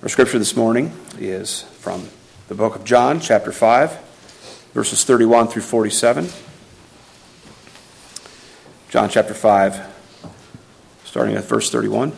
Our scripture this morning is from the book of John, chapter 5, verses 31 through 47. John chapter 5, starting at verse 31.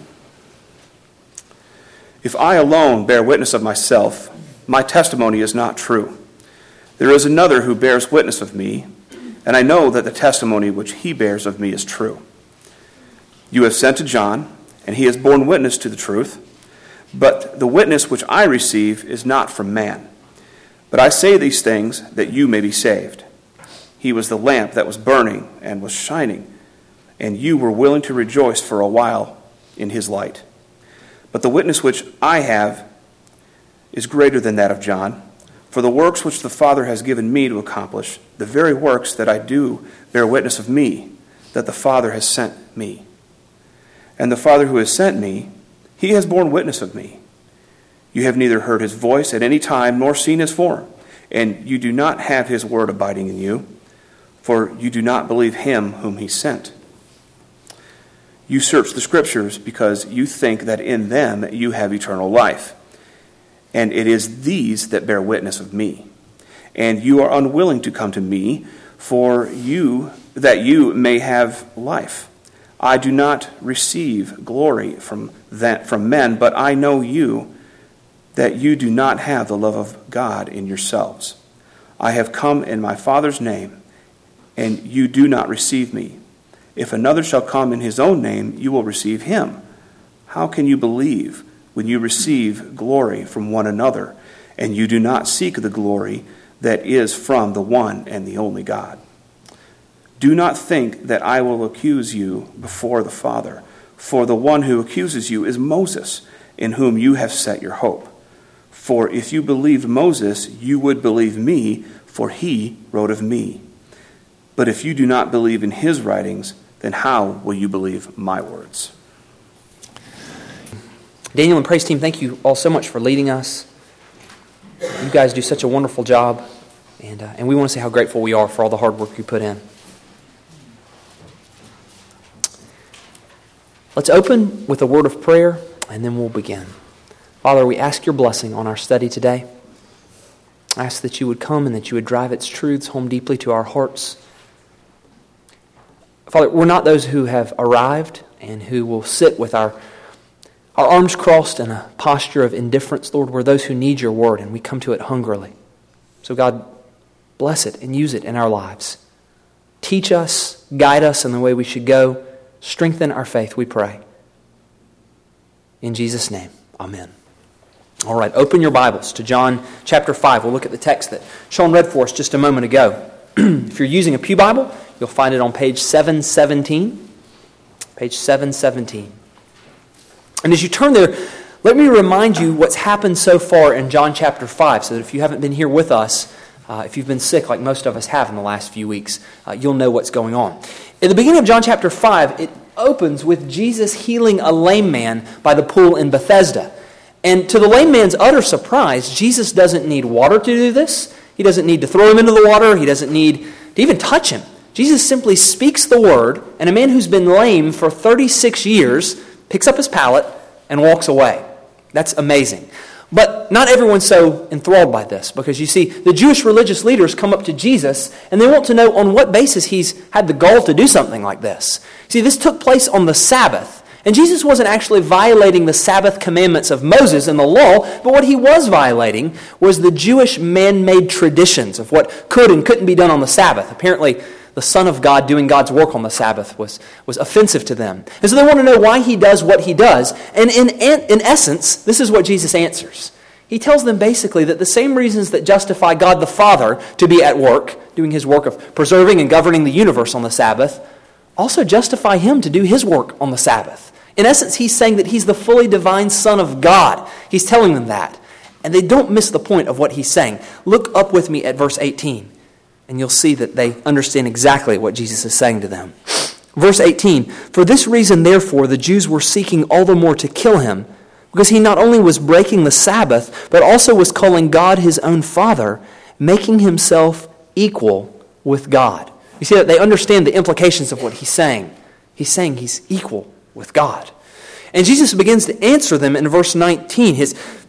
If I alone bear witness of myself, my testimony is not true. There is another who bears witness of me, and I know that the testimony which he bears of me is true. You have sent to John, and he has borne witness to the truth. But the witness which I receive is not from man. But I say these things that you may be saved. He was the lamp that was burning and was shining, and you were willing to rejoice for a while in his light. But the witness which I have is greater than that of John. For the works which the Father has given me to accomplish, the very works that I do bear witness of me, that the Father has sent me. And the Father who has sent me, he has borne witness of me. You have neither heard his voice at any time nor seen his form, and you do not have his word abiding in you, for you do not believe him whom he sent. You search the Scriptures because you think that in them you have eternal life, and it is these that bear witness of me. And you are unwilling to come to me, for you that you may have life. I do not receive glory from men, but I know you, that you do not have the love of God in yourselves. I have come in my Father's name, and you do not receive me. If another shall come in his own name, you will receive him. How can you believe when you receive glory from one another, and you do not seek the glory that is from the one and the only God? Do not think that I will accuse you before the Father, for the one who accuses you is Moses, in whom you have set your hope. For if you believed Moses, you would believe me, for he wrote of me. But if you do not believe in his writings, then how will you believe my words? Daniel and praise team, thank you all so much for leading us. You guys do such a wonderful job, and we want to say how grateful we are for all the hard work you put in. Let's open with a word of prayer, and then we'll begin. Father, we ask your blessing on our study today. I ask that you would come and that you would drive its truths home deeply to our hearts. Father, we're not those who have arrived and who will sit with our arms crossed in a posture of indifference. Lord, we're those who need your word, and we come to it hungrily. So God, bless it and use it in our lives. Teach us, guide us in the way we should go. Strengthen our faith, we pray. In Jesus' name, amen. All right, open your Bibles to John chapter 5. We'll look at the text that Sean read for us just a moment ago. If you're using a pew Bible, you'll find it on page 717. Page 717. And as you turn there, let me remind you what's happened so far in John chapter 5, so that if you haven't been here with us, if you've been sick like most of us have in the last few weeks, you'll know what's going on. In the beginning of John chapter 5, it opens with Jesus healing a lame man by the pool in Bethesda. And to the lame man's utter surprise, Jesus doesn't need water to do this. He doesn't need to throw him into the water. He doesn't need to even touch him. Jesus simply speaks the word, and a man who's been lame for 36 years picks up his pallet and walks away. That's amazing. But not everyone's so enthralled by this, because you see, the Jewish religious leaders come up to Jesus and they want to know on what basis he's had the gall to do something like this. See, this took place on the Sabbath, and Jesus wasn't actually violating the Sabbath commandments of Moses and the law, but what he was violating was the Jewish man-made traditions of what could and couldn't be done on the Sabbath. Apparently, the Son of God doing God's work on the Sabbath was offensive to them. And so they want to know why he does what he does. And in essence, this is what Jesus answers. He tells them basically that the same reasons that justify God the Father to be at work, doing his work of preserving and governing the universe on the Sabbath, also justify him to do his work on the Sabbath. In essence, he's saying that he's the fully divine Son of God. He's telling them that. And they don't miss the point of what he's saying. Look up with me at verse 18. And you'll see that they understand exactly what Jesus is saying to them. Verse 18, "For this reason, therefore, the Jews were seeking all the more to kill him, because he not only was breaking the Sabbath, but also was calling God his own Father, making himself equal with God." You see that they understand the implications of what he's saying. He's saying he's equal with God. And Jesus begins to answer them in verse 19.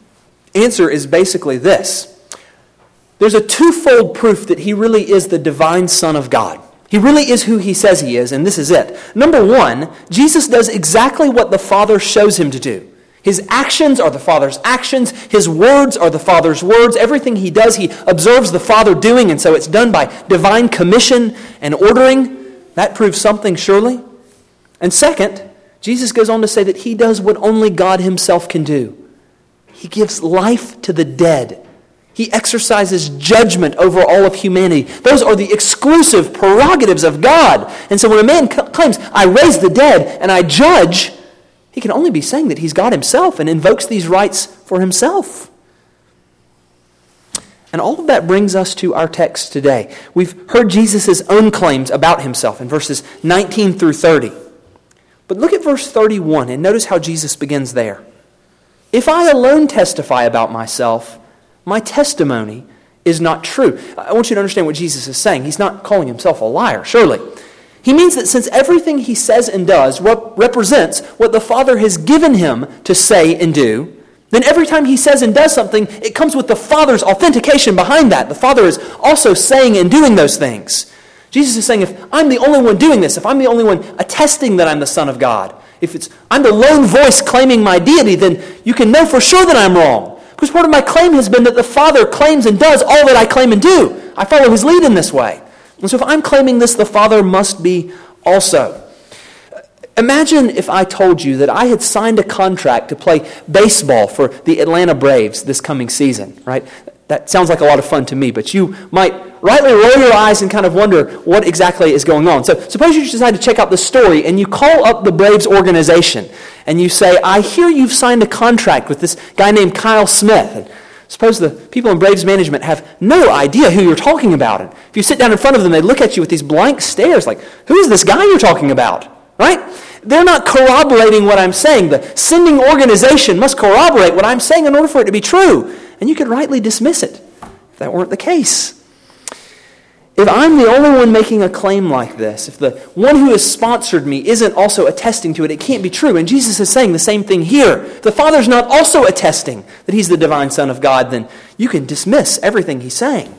answer is basically this. There's a twofold proof that he really is the divine Son of God. He really is who he says he is, and this is it. Number one, Jesus does exactly what the Father shows him to do. His actions are the Father's actions. His words are the Father's words. Everything he does, he observes the Father doing, and so it's done by divine commission and ordering. That proves something, surely. And second, Jesus goes on to say that he does what only God himself can do. He gives life to the dead. He exercises judgment over all of humanity. Those are the exclusive prerogatives of God. And so when a man claims, I raise the dead and I judge, he can only be saying that he's God himself and invokes these rights for himself. And all of that brings us to our text today. We've heard Jesus' own claims about himself in verses 19 through 30. But look at verse 31 and notice how Jesus begins there. If I alone testify about myself, my testimony is not true. I want you to understand what Jesus is saying. He's not calling himself a liar, surely. He means that since everything he says and does represents what the Father has given him to say and do, then every time he says and does something, it comes with the Father's authentication behind that. The Father is also saying and doing those things. Jesus is saying, if I'm the only one doing this, if I'm the only one attesting that I'm the Son of God, if I'm the lone voice claiming my deity, then you can know for sure that I'm wrong. Because part of my claim has been that the Father claims and does all that I claim and do. I follow his lead in this way. And so if I'm claiming this, the Father must be also. Imagine if I told you that I had signed a contract to play baseball for the Atlanta Braves this coming season, right? That sounds like a lot of fun to me, but you might rightly roll your eyes and kind of wonder what exactly is going on. So suppose you decide to check out the story and you call up the Braves organization and you say, I hear you've signed a contract with this guy named Kyle Smith. And suppose the people in Braves management have no idea who you're talking about. And if you sit down in front of them, they look at you with these blank stares like, who is this guy you're talking about? Right? They're not corroborating what I'm saying. The sending organization must corroborate what I'm saying in order for it to be true. And you could rightly dismiss it if that weren't the case. If I'm the only one making a claim like this, if the one who has sponsored me isn't also attesting to it, it can't be true. And Jesus is saying the same thing here. If the Father's not also attesting that he's the divine Son of God, then you can dismiss everything he's saying.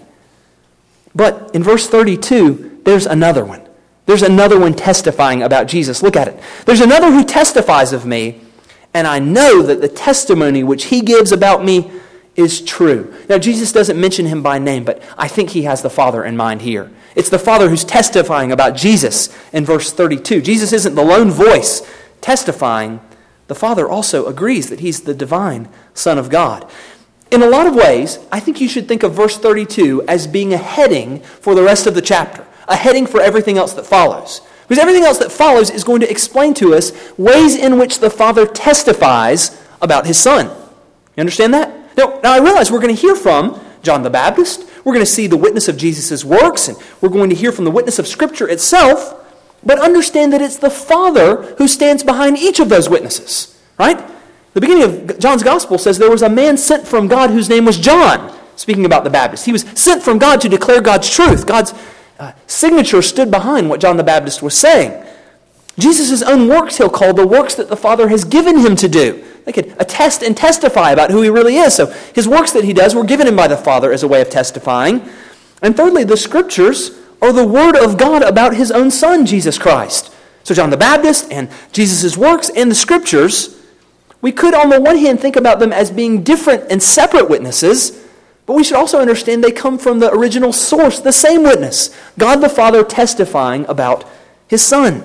But in verse 32, there's another one. There's another one testifying about Jesus. Look at it. There's another who testifies of me, and I know that the testimony which he gives about me is true. Now, Jesus doesn't mention him by name, but I think he has the Father in mind here. It's the Father who's testifying about Jesus in verse 32. Jesus isn't the lone voice testifying. The Father also agrees that he's the divine Son of God. In a lot of ways, I think you should think of verse 32 as being a heading for the rest of the chapter, a heading for everything else that follows. Because everything else that follows is going to explain to us ways in which the Father testifies about his Son. You understand that? Now I realize we're going to hear from John the Baptist. We're going to see the witness of Jesus' works, and we're going to hear from the witness of Scripture itself. But understand that it's the Father who stands behind each of those witnesses. Right? The beginning of John's Gospel says there was a man sent from God whose name was John, speaking about the Baptist. He was sent from God to declare God's truth. God's signature stood behind what John the Baptist was saying. Jesus' own works he'll call the works that the Father has given him to do. They could attest and testify about who he really is. So his works that he does were given him by the Father as a way of testifying. And thirdly, the Scriptures are the Word of God about his own Son, Jesus Christ. So John the Baptist and Jesus' works and the Scriptures, we could on the one hand think about them as being different and separate witnesses, but we should also understand they come from the original source, the same witness, God the Father testifying about his Son.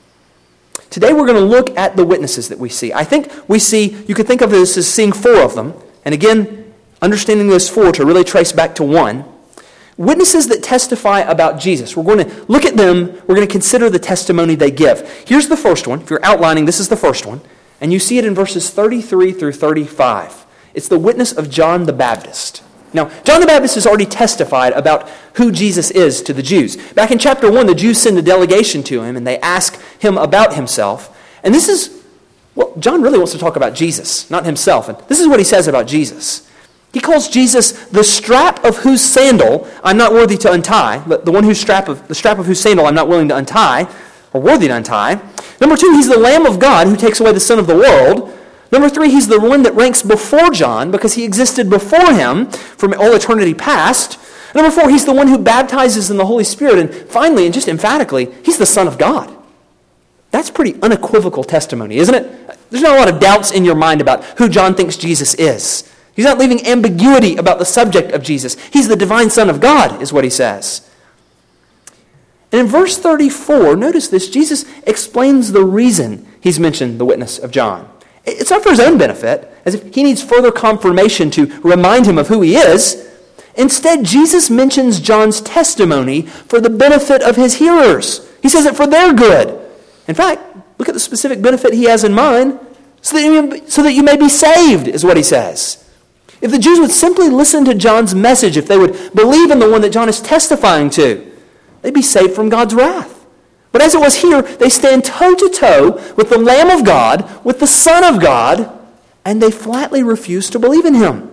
Today we're going to look at the witnesses that we see. I think you could think of this as seeing four of them. And again, understanding those four to really trace back to one. Witnesses that testify about Jesus. We're going to look at them. We're going to consider the testimony they give. Here's the first one. If you're outlining, this is the first one. And you see it in verses 33 through 35. It's the witness of John the Baptist. Now, John the Baptist has already testified about who Jesus is to the Jews. Back in chapter 1, the Jews send a delegation to him, and they ask him about himself. And this is, John really wants to talk about Jesus, not himself. And this is what he says about Jesus. He calls Jesus the strap of whose sandal I'm not worthy to untie, but the strap of whose sandal I'm not willing to untie, or worthy to untie. Number 2, he's the Lamb of God who takes away the sin of the world. Number 3, he's the one that ranks before John because he existed before him from all eternity past. Number 4, he's the one who baptizes in the Holy Spirit. And finally, and just emphatically, he's the Son of God. That's pretty unequivocal testimony, isn't it? There's not a lot of doubts in your mind about who John thinks Jesus is. He's not leaving ambiguity about the subject of Jesus. He's the divine Son of God, is what he says. And in verse 34, notice this, Jesus explains the reason he's mentioned the witness of John. It's not for his own benefit, as if he needs further confirmation to remind him of who he is. Instead, Jesus mentions John's testimony for the benefit of his hearers. He says it for their good. In fact, look at the specific benefit he has in mind, so that you may be saved, is what he says. If the Jews would simply listen to John's message, if they would believe in the one that John is testifying to, they'd be saved from God's wrath. But as it was here, they stand toe-to-toe with the Lamb of God, with the Son of God, and they flatly refuse to believe in him.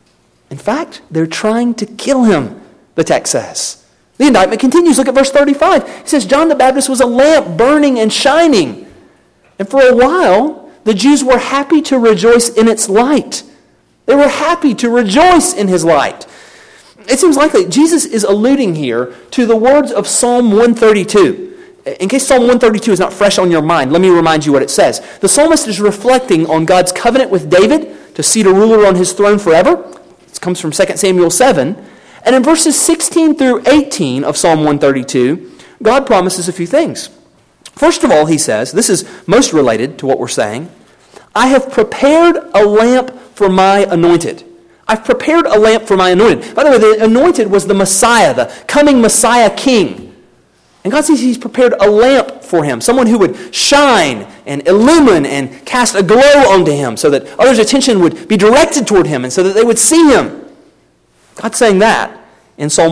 In fact, they're trying to kill him, the text says. The indictment continues. Look at verse 35. It says, John the Baptist was a lamp burning and shining. And for a while, the Jews were happy to rejoice in its light. They were happy to rejoice in his light. It seems likely Jesus is alluding here to the words of Psalm 132. In case Psalm 132 is not fresh on your mind, let me remind you what it says. The psalmist is reflecting on God's covenant with David to seat a ruler on his throne forever. It comes from 2 Samuel 7. And in verses 16 through 18 of Psalm 132, God promises a few things. First of all, he says, this is most related to what we're saying, I have prepared a lamp for my anointed. I've prepared a lamp for my anointed. By the way, the anointed was the Messiah, the coming Messiah king. And God says he's prepared a lamp for him, someone who would shine and illumine and cast a glow onto him so that others' attention would be directed toward him and so that they would see him. God's saying that in Psalm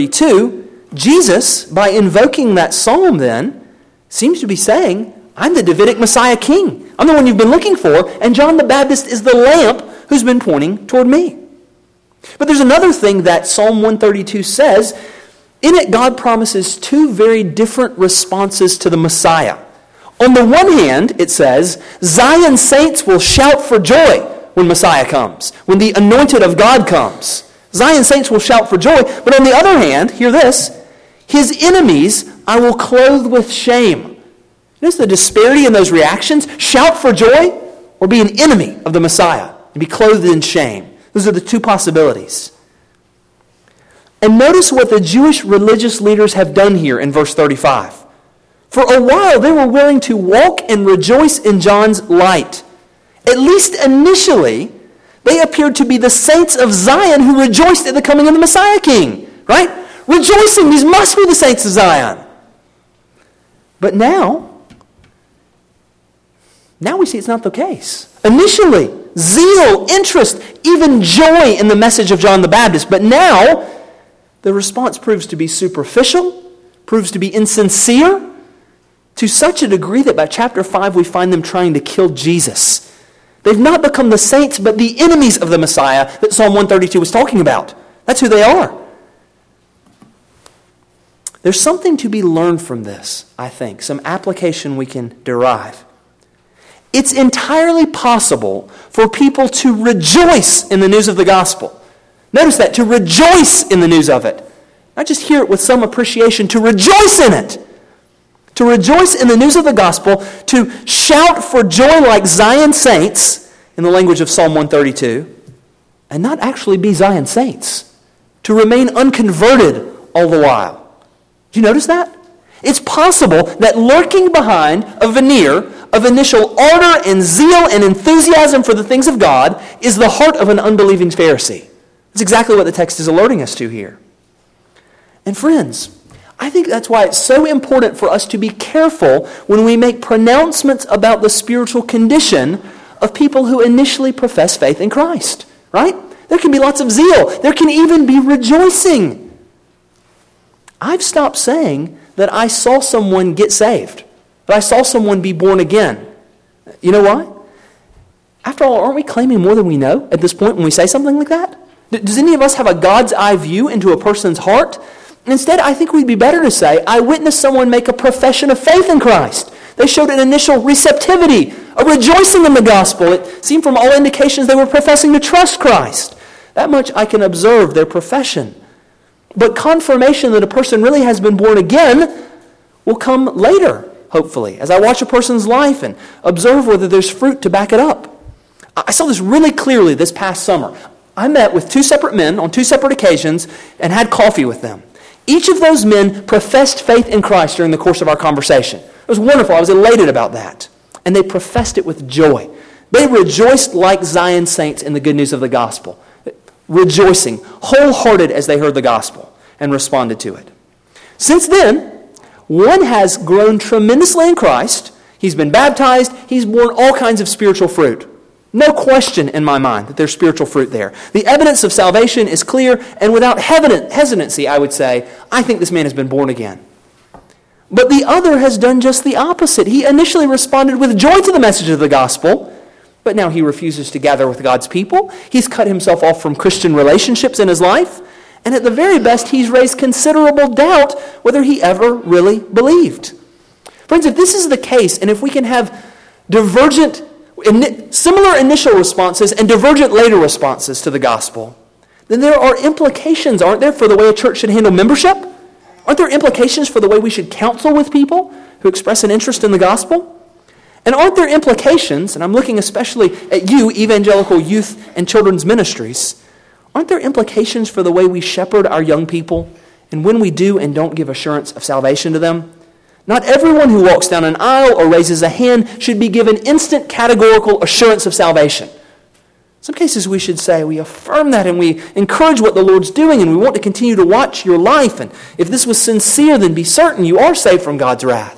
132. Jesus, by invoking that psalm then, seems to be saying, I'm the Davidic Messiah king. I'm the one you've been looking for, and John the Baptist is the lamp who's been pointing toward me. But there's another thing that Psalm 132 says. In it, God promises two very different responses to the Messiah. On the one hand, it says, Zion's saints will shout for joy when Messiah comes, when the anointed of God comes. Zion's saints will shout for joy. But on the other hand, hear this, his enemies I will clothe with shame. Notice the disparity in those reactions. Shout for joy or be an enemy of the Messiah and be clothed in shame. Those are the two possibilities. And notice what the Jewish religious leaders have done here in verse 35. For a while they were willing to walk and rejoice in John's light. At least initially, they appeared to be the saints of Zion who rejoiced at the coming of the Messiah King. Right? Rejoicing, these must be the saints of Zion. But now we see it's not the case. Initially, zeal, interest, even joy in the message of John the Baptist. But now, the response proves to be superficial, proves to be insincere, to such a degree that by chapter 5 we find them trying to kill Jesus. They've not become the saints, but the enemies of the Messiah that Psalm 132 was talking about. That's who they are. There's something to be learned from this, I think, some application we can derive. It's entirely possible for people to rejoice in the news of the gospel. Notice that, to rejoice in the news of it. Not just hear it with some appreciation, to rejoice in it. To rejoice in the news of the gospel, to shout for joy like Zion saints, in the language of Psalm 132, and not actually be Zion saints. To remain unconverted all the while. Do you notice that? It's possible that lurking behind a veneer of initial ardor and zeal and enthusiasm for the things of God is the heart of an unbelieving Pharisee. That's exactly what the text is alerting us to here. And friends, I think that's why it's so important for us to be careful when we make pronouncements about the spiritual condition of people who initially profess faith in Christ. Right? There can be lots of zeal. There can even be rejoicing. I've stopped saying that I saw someone get saved, that I saw someone be born again. You know why? After all, aren't we claiming more than we know at this point when we say something like that? Does any of us have a God's eye view into a person's heart? Instead, I think we'd be better to say, I witnessed someone make a profession of faith in Christ. They showed an initial receptivity, a rejoicing in the gospel. It seemed from all indications they were professing to trust Christ. That much I can observe their profession. But confirmation that a person really has been born again will come later, hopefully, as I watch a person's life and observe whether there's fruit to back it up. I saw this really clearly this past summer. I met with 2 separate men on 2 separate occasions and had coffee with them. Each of those men professed faith in Christ during the course of our conversation. It was wonderful. I was elated about that. And they professed it with joy. They rejoiced like Zion saints in the good news of the gospel, rejoicing, wholehearted as they heard the gospel and responded to it. Since then, one has grown tremendously in Christ. He's been baptized. He's borne all kinds of spiritual fruit. No question in my mind that there's spiritual fruit there. The evidence of salvation is clear, and without hesitancy, I would say, I think this man has been born again. But the other has done just the opposite. He initially responded with joy to the message of the gospel, but now he refuses to gather with God's people. He's cut himself off from Christian relationships in his life, and at the very best, he's raised considerable doubt whether he ever really believed. Friends, if this is the case, and if we can have similar initial responses and divergent later responses to the gospel, then there are implications, aren't there, for the way a church should handle membership? Aren't there implications for the way we should counsel with people who express an interest in the gospel? And aren't there implications, and I'm looking especially at you, evangelical youth and children's ministries, aren't there implications for the way we shepherd our young people and when we do and don't give assurance of salvation to them? Not everyone who walks down an aisle or raises a hand should be given instant categorical assurance of salvation. In some cases we should say, we affirm that and we encourage what the Lord's doing and we want to continue to watch your life. And if this was sincere, then be certain you are saved from God's wrath.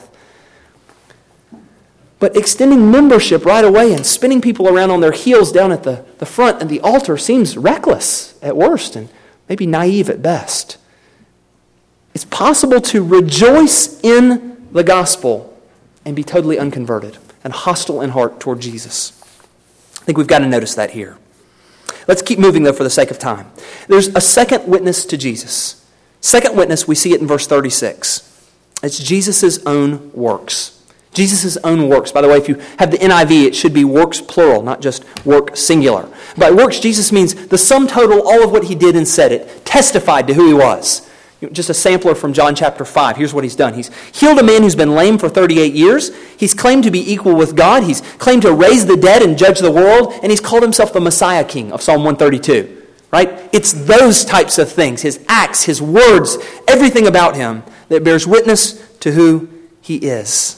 But extending membership right away and spinning people around on their heels down at the front and the altar seems reckless at worst and maybe naive at best. It's possible to rejoice in the gospel and be totally unconverted and hostile in heart toward Jesus. I think we've got to notice that here. Let's keep moving, though, for the sake of time. There's a second witness to Jesus. Second witness, we see it in verse 36. It's Jesus' own works. Jesus' own works. By the way, if you have the NIV, it should be works plural, not just work singular. By works, Jesus means the sum total, all of what he did and said. It testified to who he was. Just a sampler from John chapter 5. Here's what he's done. He's healed a man who's been lame for 38 years. He's claimed to be equal with God. He's claimed to raise the dead and judge the world. And he's called himself the Messiah King of Psalm 132. Right? It's those types of things, his acts, his words, everything about him that bears witness to who he is.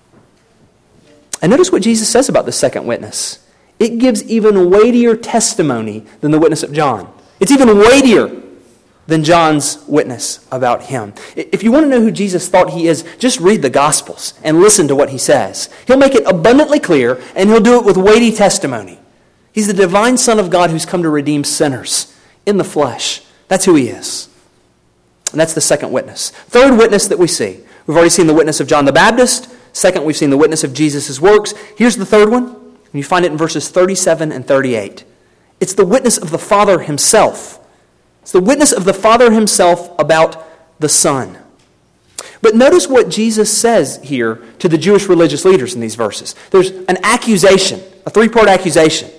And notice what Jesus says about the second witness. It gives even weightier testimony than the witness of John. It's even weightier than John's witness about him. If you want to know who Jesus thought he is, just read the Gospels and listen to what he says. He'll make it abundantly clear, and he'll do it with weighty testimony. He's the divine Son of God who's come to redeem sinners in the flesh. That's who he is. And that's the second witness. Third witness that we see. We've already seen the witness of John the Baptist. Second, we've seen the witness of Jesus' works. Here's the third one. And you find it in verses 37 and 38. It's the witness of the Father himself. It's the witness of the Father himself about the Son. But notice what Jesus says here to the Jewish religious leaders in these verses. There's an accusation, a 3-part accusation.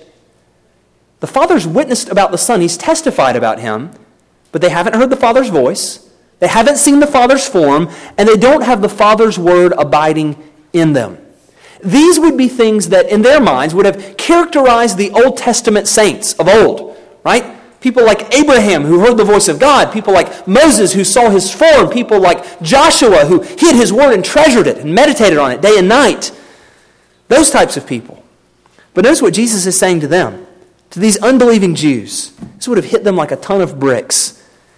The Father's witnessed about the Son. He's testified about him, but they haven't heard the Father's voice. They haven't seen the Father's form, and they don't have the Father's word abiding in them. These would be things that, in their minds, would have characterized the Old Testament saints of old, right? People like Abraham, who heard the voice of God. People like Moses, who saw his form. People like Joshua, who hid his word and treasured it and meditated on it day and night. Those types of people. But notice what Jesus is saying to them, to these unbelieving Jews. This would have hit them like a ton of bricks.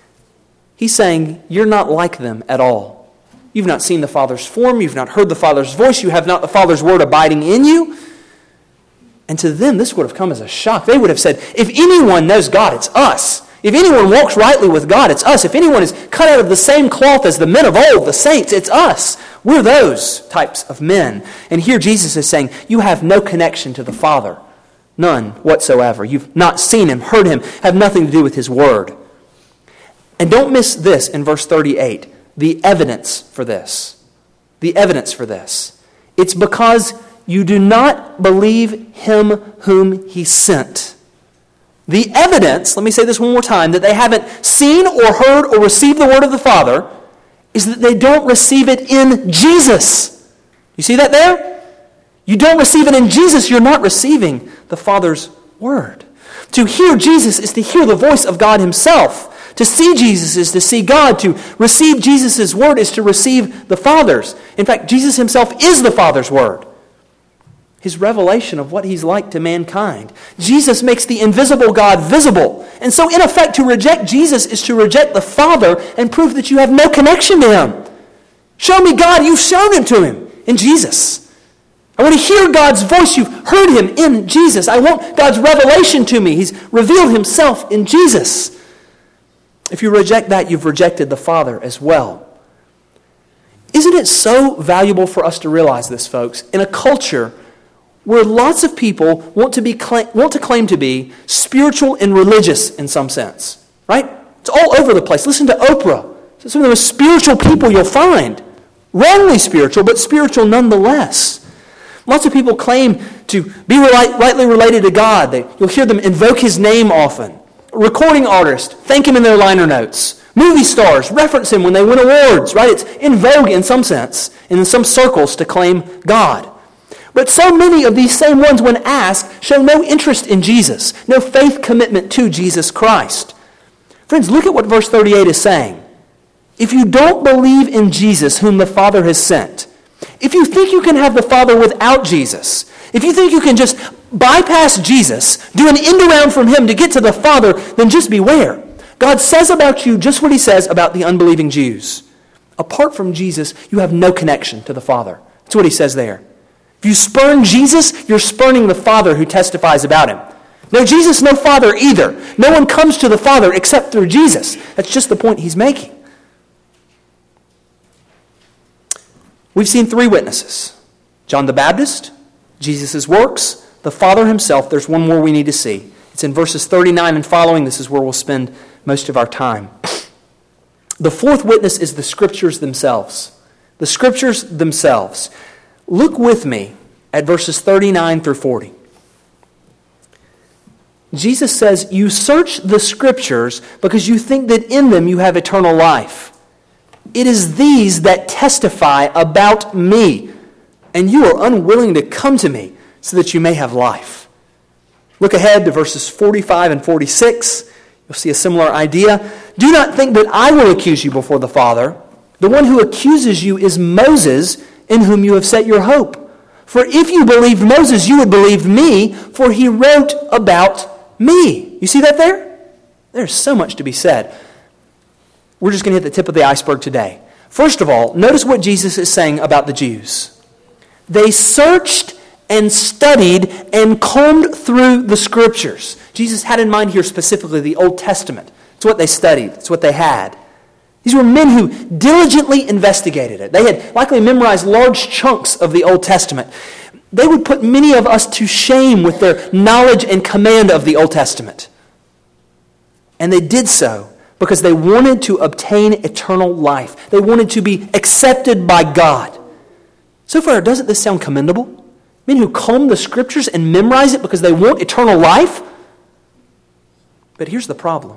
He's saying, you're not like them at all. You've not seen the Father's form. You've not heard the Father's voice. You have not the Father's word abiding in you. And to them, this would have come as a shock. They would have said, if anyone knows God, it's us. If anyone walks rightly with God, it's us. If anyone is cut out of the same cloth as the men of old, the saints, it's us. We're those types of men. And here Jesus is saying, you have no connection to the Father. None whatsoever. You've not seen him, heard him, have nothing to do with his word. And don't miss this in verse 38, the evidence for this. The evidence for this. It's because you do not believe him whom he sent. The evidence, let me say this one more time, that they haven't seen or heard or received the word of the Father is that they don't receive it in Jesus. You see that there? You don't receive it in Jesus, you're not receiving the Father's word. To hear Jesus is to hear the voice of God himself. To see Jesus is to see God. To receive Jesus' word is to receive the Father's. In fact, Jesus himself is the Father's word. His revelation of what he's like to mankind. Jesus makes the invisible God visible. And so in effect, to reject Jesus is to reject the Father and prove that you have no connection to him. Show me God, you've shown him to him in Jesus. I want to hear God's voice, you've heard him in Jesus. I want God's revelation to me. He's revealed himself in Jesus. If you reject that, you've rejected the Father as well. Isn't it so valuable for us to realize this, folks? In a culture where lots of people want to claim to be spiritual and religious in some sense, right? It's all over the place. Listen to Oprah. Some of the most spiritual people you'll find. Wrongly spiritual, but spiritual nonetheless. Lots of people claim to be rightly related to God. You'll hear them invoke his name often. Recording artists thank him in their liner notes. Movie stars reference him when they win awards, right? It's in vogue in some sense, and in some circles to claim God. But so many of these same ones, when asked, show no interest in Jesus, no faith commitment to Jesus Christ. Friends, look at what verse 38 is saying. If you don't believe in Jesus whom the Father has sent, if you think you can have the Father without Jesus, if you think you can just bypass Jesus, do an end around from him to get to the Father, then just beware. God says about you just what he says about the unbelieving Jews. Apart from Jesus, you have no connection to the Father. That's what he says there. If you spurn Jesus, you're spurning the Father who testifies about him. No Jesus, no Father either. No one comes to the Father except through Jesus. That's just the point he's making. We've seen three witnesses. John the Baptist, Jesus' works, the Father himself. There's one more we need to see. It's in verses 39 and following. This is where we'll spend most of our time. The fourth witness is the Scriptures themselves. The Scriptures themselves. Look with me at verses 39 through 40. Jesus says, you search the Scriptures because you think that in them you have eternal life. It is these that testify about me, and you are unwilling to come to me so that you may have life. Look ahead to verses 45 and 46. You'll see a similar idea. Do not think that I will accuse you before the Father. The one who accuses you is Moses, in whom you have set your hope. For if you believed Moses, you would believe me, for he wrote about me. You see that there? There's so much to be said. We're just going to hit the tip of the iceberg today. First of all, notice what Jesus is saying about the Jews. They searched and studied and combed through the Scriptures. Jesus had in mind here specifically the Old Testament. It's what they studied. It's what they had. These were men who diligently investigated it. They had likely memorized large chunks of the Old Testament. They would put many of us to shame with their knowledge and command of the Old Testament. And they did so because they wanted to obtain eternal life. They wanted to be accepted by God. So far, doesn't this sound commendable? Men who comb the Scriptures and memorize it because they want eternal life? But here's the problem.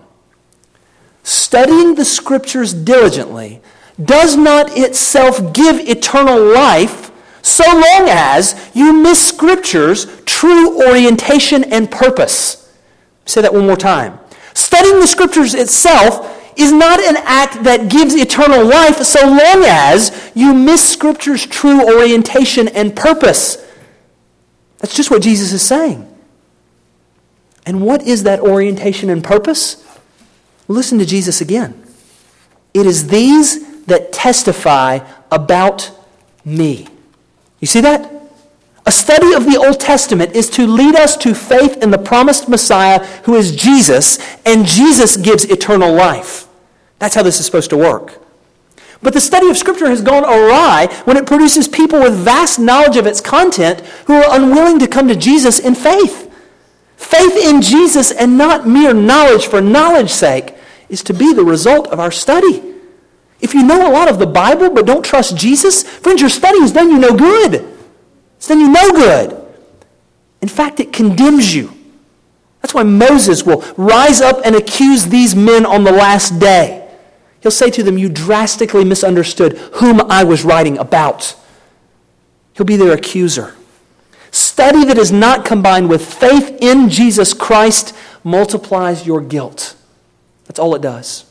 Studying the Scriptures diligently does not itself give eternal life so long as you miss Scripture's true orientation and purpose. Say that one more time. Studying the Scriptures itself is not an act that gives eternal life so long as you miss Scripture's true orientation and purpose. That's just what Jesus is saying. And what is that orientation and purpose? Listen to Jesus again. It is these that testify about me. You see that? A study of the Old Testament is to lead us to faith in the promised Messiah who is Jesus, and Jesus gives eternal life. That's how this is supposed to work. But the study of Scripture has gone awry when it produces people with vast knowledge of its content who are unwilling to come to Jesus in faith. Faith in Jesus and not mere knowledge for knowledge's sake is to be the result of our study. If you know a lot of the Bible but don't trust Jesus, friends, your study has done you no good. It's done you no good. In fact, it condemns you. That's why Moses will rise up and accuse these men on the last day. He'll say to them, you drastically misunderstood whom I was writing about. He'll be their accuser. Study that is not combined with faith in Jesus Christ multiplies your guilt. That's all it does.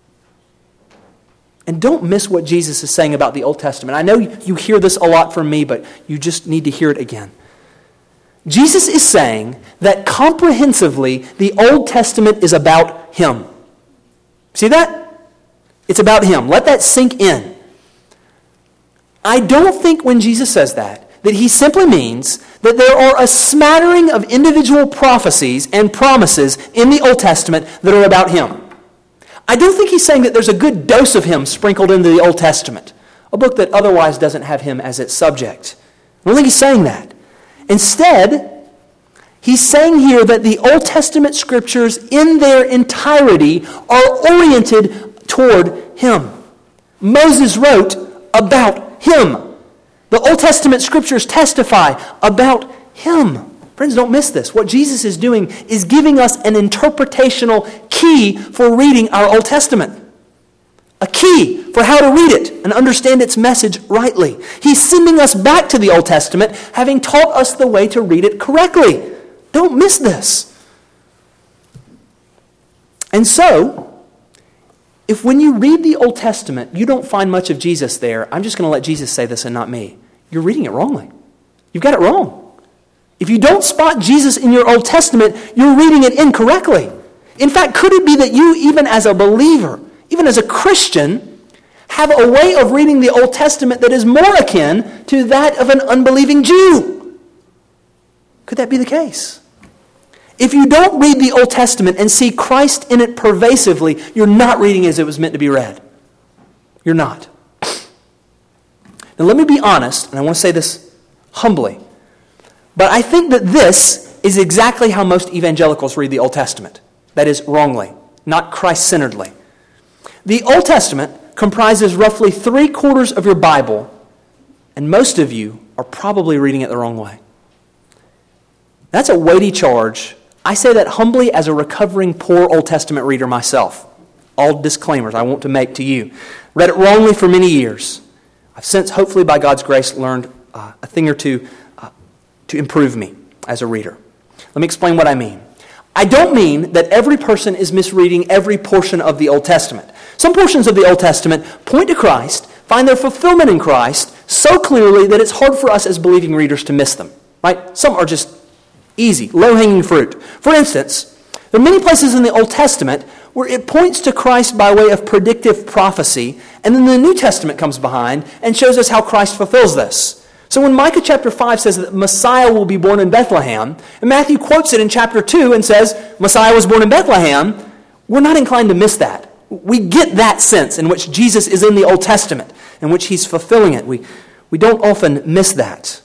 And don't miss what Jesus is saying about the Old Testament. I know you hear this a lot from me, but you just need to hear it again. Jesus is saying that comprehensively, the Old Testament is about Him. See that? It's about Him. Let that sink in. I don't think when Jesus says that He simply means that there are a smattering of individual prophecies and promises in the Old Testament that are about Him. I don't think He's saying that there's a good dose of Him sprinkled into the Old Testament, a book that otherwise doesn't have Him as its subject. I don't think He's saying that. Instead, He's saying here that the Old Testament scriptures in their entirety are oriented toward Him. Moses wrote about Him. The Old Testament scriptures testify about Him. Friends, don't miss this. What Jesus is doing is giving us an interpretational key for reading our Old Testament. A key for how to read it and understand its message rightly. He's sending us back to the Old Testament, having taught us the way to read it correctly. Don't miss this. And so, if when you read the Old Testament, you don't find much of Jesus there, I'm just going to let Jesus say this and not me. You're reading it wrongly. You've got it wrong. If you don't spot Jesus in your Old Testament, you're reading it incorrectly. In fact, could it be that you, even as a believer, even as a Christian, have a way of reading the Old Testament that is more akin to that of an unbelieving Jew? Could that be the case? If you don't read the Old Testament and see Christ in it pervasively, you're not reading as it was meant to be read. You're not. Now let me be honest, and I want to say this humbly, but I think that this is exactly how most evangelicals read the Old Testament. That is, wrongly, not Christ-centeredly. The Old Testament comprises roughly 3/4 of your Bible, and most of you are probably reading it the wrong way. That's a weighty charge. I say that humbly as a recovering poor Old Testament reader myself. All disclaimers I want to make to you. Read it wrongly for many years. I've since, hopefully by God's grace, learned a thing or two to improve me as a reader. Let me explain what I mean. I don't mean that every person is misreading every portion of the Old Testament. Some portions of the Old Testament point to Christ, find their fulfillment in Christ so clearly that it's hard for us as believing readers to miss them. Right? Some are just easy, low-hanging fruit. For instance, there are many places in the Old Testament where it points to Christ by way of predictive prophecy, and then the New Testament comes behind and shows us how Christ fulfills this. So when Micah chapter 5 says that Messiah will be born in Bethlehem, and Matthew quotes it in chapter 2 and says Messiah was born in Bethlehem, we're not inclined to miss that. We get that sense in which Jesus is in the Old Testament, in which He's fulfilling it. We don't often miss that.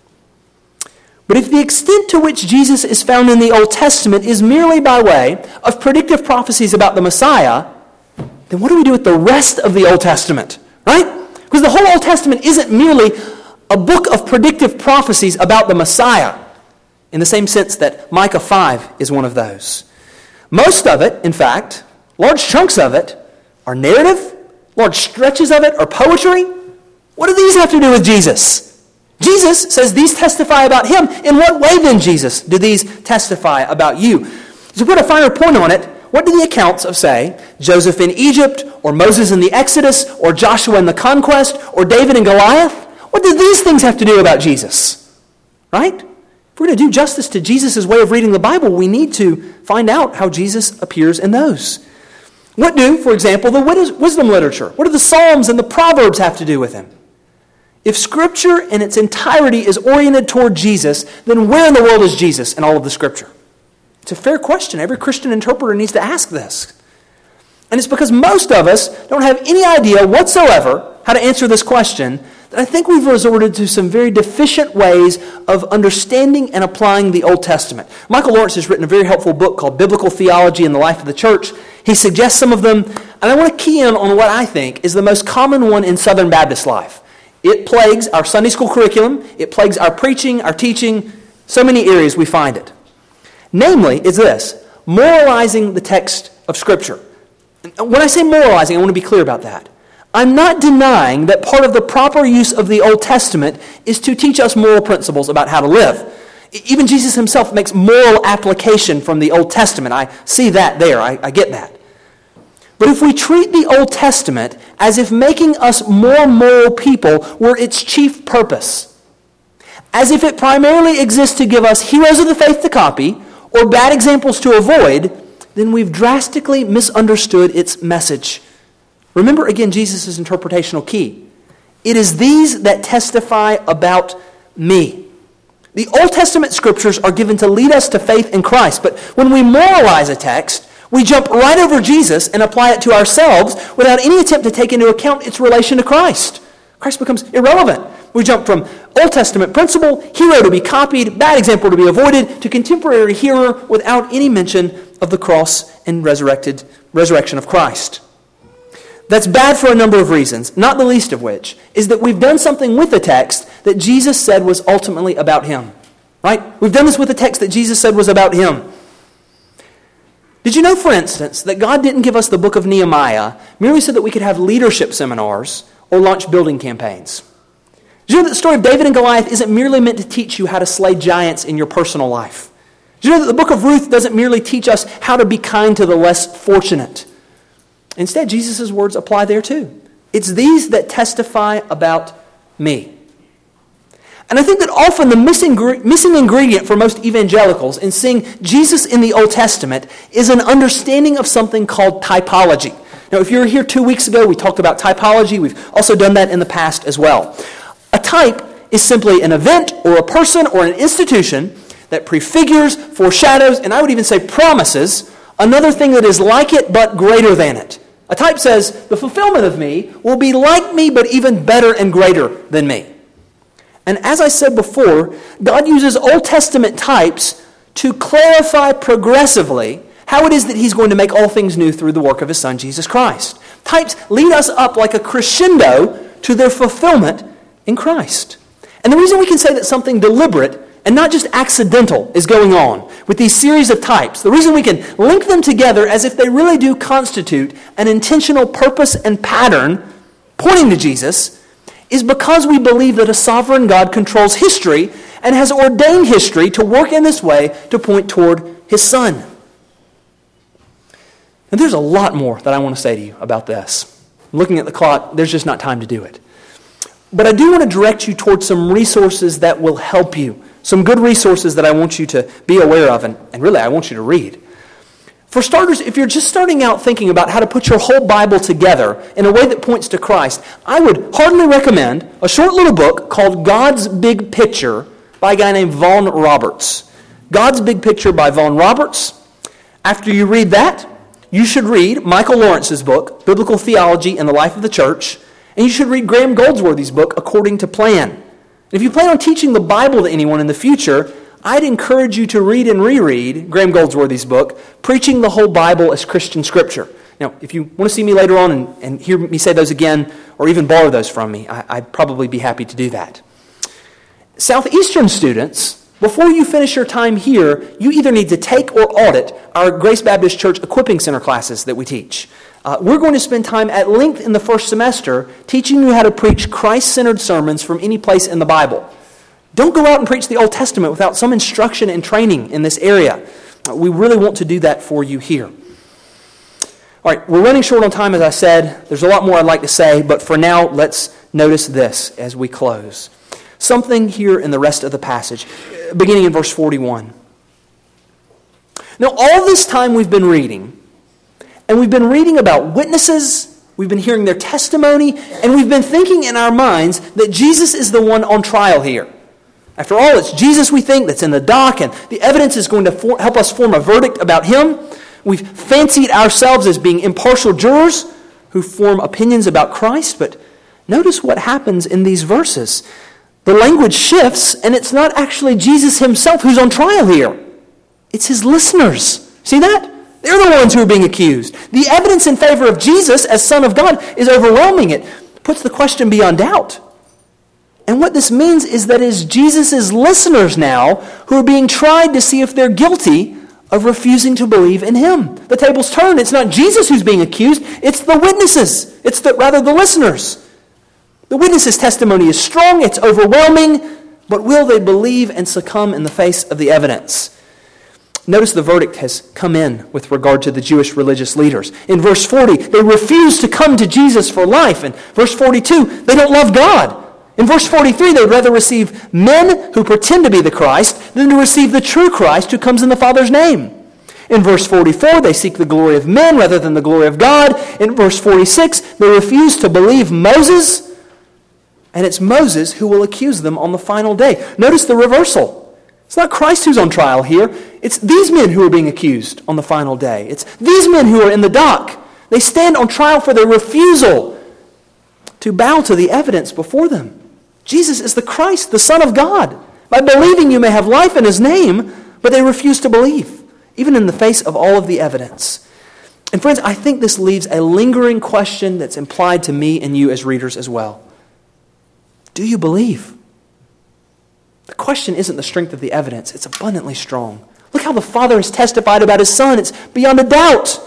But if the extent to which Jesus is found in the Old Testament is merely by way of predictive prophecies about the Messiah, then what do we do with the rest of the Old Testament? Right? Because the whole Old Testament isn't merely a book of predictive prophecies about the Messiah, in the same sense that Micah 5 is one of those. Most of it, in fact, large chunks of it, are narrative. Large stretches of it are poetry. What do these have to do with Jesus? Jesus says these testify about Him. In what way then, Jesus, do these testify about you? To put a finer point on it, what do the accounts of, say, Joseph in Egypt, or Moses in the Exodus, or Joshua in the conquest, or David and Goliath, what do these things have to do about Jesus? Right? If we're going to do justice to Jesus' way of reading the Bible, we need to find out how Jesus appears in those. What do, for example, the wisdom literature? What do the Psalms and the Proverbs have to do with Him? If Scripture in its entirety is oriented toward Jesus, then where in the world is Jesus in all of the Scripture? It's a fair question. Every Christian interpreter needs to ask this. And it's because most of us don't have any idea whatsoever how to answer this question that I think we've resorted to some very deficient ways of understanding and applying the Old Testament. Michael Lawrence has written a very helpful book called Biblical Theology in the Life of the Church. He suggests some of them, and I want to key in on what I think is the most common one in Southern Baptist life. It plagues our Sunday school curriculum. It plagues our preaching, our teaching. So many areas we find it. Namely, is this: moralizing the text of Scripture. When I say moralizing, I want to be clear about that. I'm not denying that part of the proper use of the Old Testament is to teach us moral principles about how to live. Even Jesus himself makes moral application from the Old Testament. I see that there. I get that. But if we treat the Old Testament as if making us more moral people were its chief purpose, as if it primarily exists to give us heroes of the faith to copy or bad examples to avoid, then we've drastically misunderstood its message. Remember again Jesus' interpretational key. It is these that testify about me. The Old Testament scriptures are given to lead us to faith in Christ, but when we moralize a text, we jump right over Jesus and apply it to ourselves without any attempt to take into account its relation to Christ. Christ becomes irrelevant. We jump from Old Testament principle, hero to be copied, bad example to be avoided, to contemporary hero without any mention of the cross and resurrection of Christ. That's bad for a number of reasons, not the least of which is that we've done something with the text that Jesus said was ultimately about him. Right? We've done this with the text that Jesus said was about him. Did you know, for instance, that God didn't give us the book of Nehemiah merely so that we could have leadership seminars or launch building campaigns? Did you know that the story of David and Goliath isn't merely meant to teach you how to slay giants in your personal life? Did you know that the book of Ruth doesn't merely teach us how to be kind to the less fortunate? Instead, Jesus' words apply there too. It's these that testify about me. And I think that often the missing ingredient for most evangelicals in seeing Jesus in the Old Testament is an understanding of something called typology. Now, if you were here 2 weeks ago, we talked about typology. We've also done that in the past as well. A type is simply an event or a person or an institution that prefigures, foreshadows, and I would even say promises another thing that is like it but greater than it. A type says, the fulfillment of me will be like me but even better and greater than me. And as I said before, God uses Old Testament types to clarify progressively how it is that he's going to make all things new through the work of his Son, Jesus Christ. Types lead us up like a crescendo to their fulfillment in Christ. And the reason we can say that something deliberate and not just accidental is going on with these series of types, the reason we can link them together as if they really do constitute an intentional purpose and pattern pointing to Jesus, is because we believe that a sovereign God controls history and has ordained history to work in this way to point toward his Son. And there's a lot more that I want to say to you about this. Looking at the clock, there's just not time to do it. But I do want to direct you towards some resources that will help you. Some good resources that I want you to be aware of, and really I want you to read. For starters, if you're just starting out thinking about how to put your whole Bible together in a way that points to Christ, I would heartily recommend a short little book called God's Big Picture by a guy named Vaughan Roberts. God's Big Picture by Vaughan Roberts. After you read that, you should read Michael Lawrence's book, Biblical Theology and the Life of the Church, and you should read Graham Goldsworthy's book, According to Plan. If you plan on teaching the Bible to anyone in the future, I'd encourage you to read and reread Graham Goldsworthy's book, Preaching the Whole Bible as Christian Scripture. Now, if you want to see me later on and hear me say those again, or even borrow those from me, I'd probably be happy to do that. Southeastern students, before you finish your time here, you either need to take or audit our Grace Baptist Church Equipping Center classes that we teach. We're going to spend time at length in the first semester teaching you how to preach Christ-centered sermons from any place in the Bible. Don't go out and preach the Old Testament without some instruction and training in this area. We really want to do that for you here. All right, we're running short on time, as I said. There's a lot more I'd like to say, but for now, let's notice this as we close. Something here in the rest of the passage, beginning in verse 41. Now, all this time we've been reading, and we've been reading about witnesses, we've been hearing their testimony, and we've been thinking in our minds that Jesus is the one on trial here. After all, it's Jesus, we think, that's in the dock, and the evidence is going to help us form a verdict about him. We've fancied ourselves as being impartial jurors who form opinions about Christ, but notice what happens in these verses. The language shifts, and it's not actually Jesus himself who's on trial here. It's his listeners. See that? They're the ones who are being accused. The evidence in favor of Jesus as Son of God is overwhelming. It puts the question beyond doubt. And what this means is that it is Jesus' listeners now who are being tried to see if they're guilty of refusing to believe in him. The tables turn. It's not Jesus who's being accused. It's the witnesses. It's the listeners. The witnesses' testimony is strong. It's overwhelming. But will they believe and succumb in the face of the evidence? Notice the verdict has come in with regard to the Jewish religious leaders. In verse 40, they refuse to come to Jesus for life. In verse 42, they don't love God. In verse 43, they'd rather receive men who pretend to be the Christ than to receive the true Christ who comes in the Father's name. In verse 44, they seek the glory of men rather than the glory of God. In verse 46, they refuse to believe Moses, and it's Moses who will accuse them on the final day. Notice the reversal. It's not Christ who's on trial here. It's these men who are being accused on the final day. It's these men who are in the dock. They stand on trial for their refusal to bow to the evidence before them. Jesus is the Christ, the Son of God. By believing you may have life in his name, but they refuse to believe, even in the face of all of the evidence. And friends, I think this leaves a lingering question that's implied to me and you as readers as well. Do you believe? The question isn't the strength of the evidence. It's abundantly strong. Look how the Father has testified about his Son. It's beyond a doubt.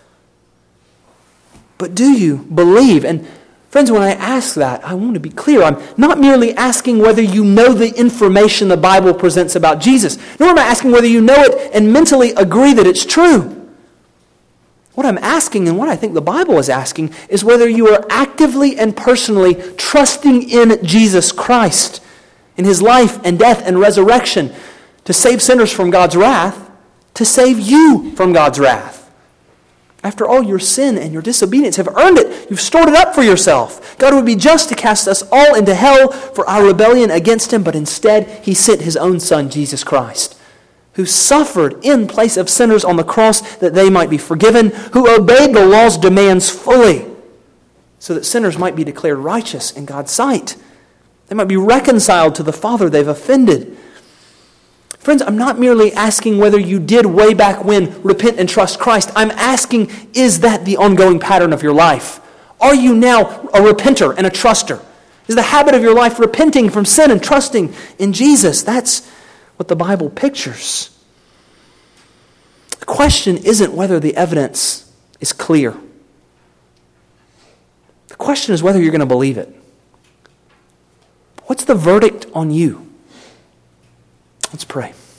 But do you believe? And friends, when I ask that, I want to be clear. I'm not merely asking whether you know the information the Bible presents about Jesus, nor am I asking whether you know it and mentally agree that it's true. What I'm asking, and what I think the Bible is asking, is whether you are actively and personally trusting in Jesus Christ, in his life and death and resurrection, to save sinners from God's wrath, to save you from God's wrath. After all, your sin and your disobedience have earned it. You've stored it up for yourself. God would be just to cast us all into hell for our rebellion against him, but instead he sent his own Son, Jesus Christ, who suffered in place of sinners on the cross that they might be forgiven, who obeyed the law's demands fully, so that sinners might be declared righteous in God's sight. They might be reconciled to the Father they've offended. Friends, I'm not merely asking whether you did way back when repent and trust Christ. I'm asking, is that the ongoing pattern of your life? Are you now a repenter and a truster? Is the habit of your life repenting from sin and trusting in Jesus? That's what the Bible pictures. The question isn't whether the evidence is clear. The question is whether you're going to believe it. What's the verdict on you? Let's pray.